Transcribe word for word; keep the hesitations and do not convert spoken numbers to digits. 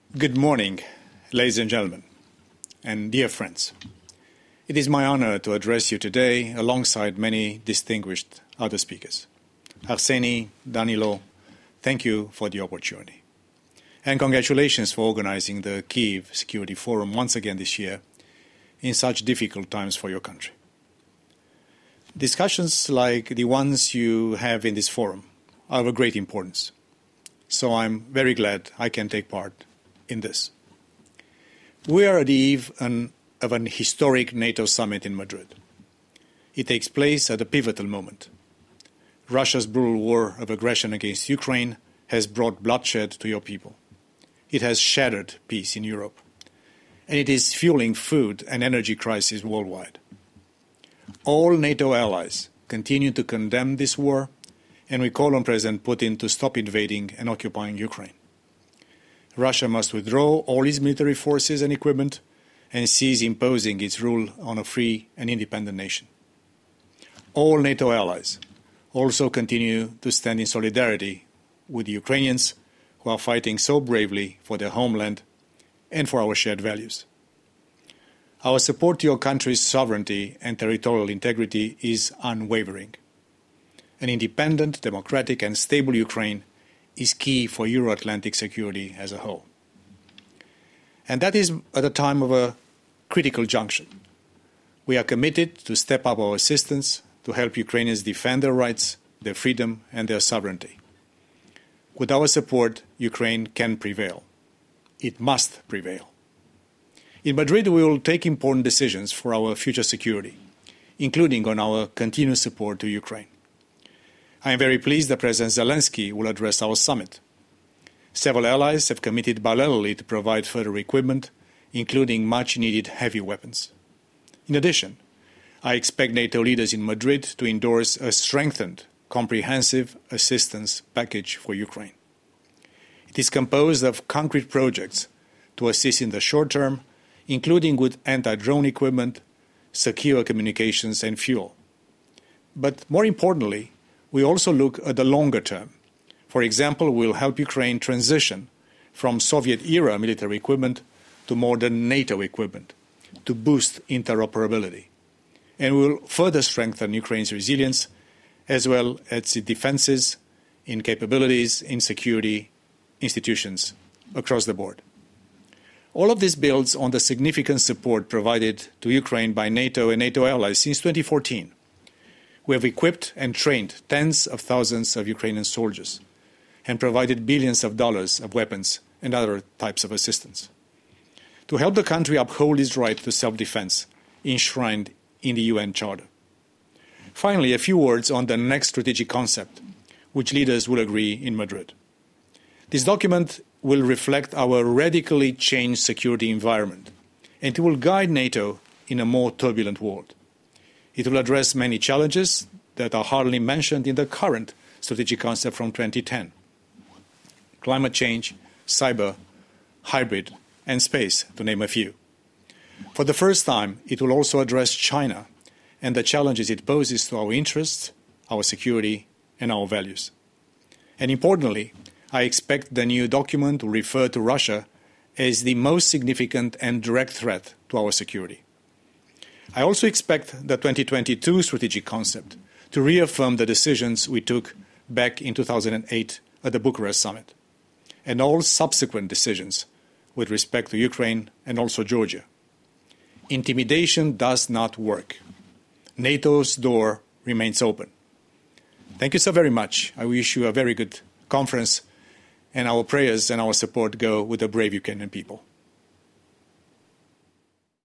Good morning, ladies and gentlemen, and dear friends. It is my honor to address you today alongside many distinguished other speakers. Arseni, Danilo, thank you for the opportunity. And congratulations for organizing the Kyiv Security Forum once again this year in such difficult times for your country. Discussions like the ones you have in this forum are of great importance. So I'm very glad I can take part in this. We are at the eve an, of an historic NATO summit in Madrid. It takes place at a pivotal moment. Russia's brutal war of aggression against Ukraine has brought bloodshed to your people. It has shattered peace in Europe, and it is fueling food and energy crises worldwide. All NATO allies continue to condemn this war, and we call on President Putin to stop invading and occupying Ukraine. Russia must withdraw all its military forces and equipment and cease imposing its rule on a free and independent nation. All NATO allies also continue to stand in solidarity with the Ukrainians who are fighting so bravely for their homeland and for our shared values. Our support to your country's sovereignty and territorial integrity is unwavering. An independent, democratic, and stable Ukraine is key for Euro-Atlantic security as a whole. And that is at a time of a critical junction. We are committed to step up our assistance to help Ukrainians defend their rights, their freedom, and their sovereignty. With our support, Ukraine can prevail. It must prevail. In Madrid, we will take important decisions for our future security, including on our continued support to Ukraine. I am very pleased that President Zelensky will address our summit. Several allies have committed bilaterally to provide further equipment, including much-needed heavy weapons. In addition, I expect NATO leaders in Madrid to endorse a strengthened, comprehensive assistance package for Ukraine. It is composed of concrete projects to assist in the short term, including with anti-drone equipment, secure communications, and fuel. But more importantly, we also look at the longer term. For example, we will help Ukraine transition from Soviet-era military equipment to modern NATO equipment to boost interoperability. And we will further strengthen Ukraine's resilience as well as its defenses, in capabilities, in security institutions across the board. All of this builds on the significant support provided to Ukraine by NATO and NATO allies since twenty fourteen. We have equipped and trained tens of thousands of Ukrainian soldiers and provided billions of dollars of weapons and other types of assistance to help the country uphold its right to self-defense enshrined in the U N Charter. Finally, a few words on the next strategic concept, which leaders will agree in Madrid. This document will reflect our radically changed security environment, and it will guide NATO in a more turbulent world. It will address many challenges that are hardly mentioned in the current strategic concept from twenty ten. Climate change, cyber, hybrid, and space, to name a few. For the first time, it will also address China and the challenges it poses to our interests, our security, and our values. And importantly, I expect the new document to refer to Russia as the most significant and direct threat to our security. I also expect the twenty twenty-two strategic concept to reaffirm the decisions we took back in two thousand eight at the Bucharest summit, and all subsequent decisions with respect to Ukraine and also Georgia. Intimidation does not work. NATO's door remains open. Thank you so very much. I wish you a very good conference, and our prayers and our support go with the brave Ukrainian people.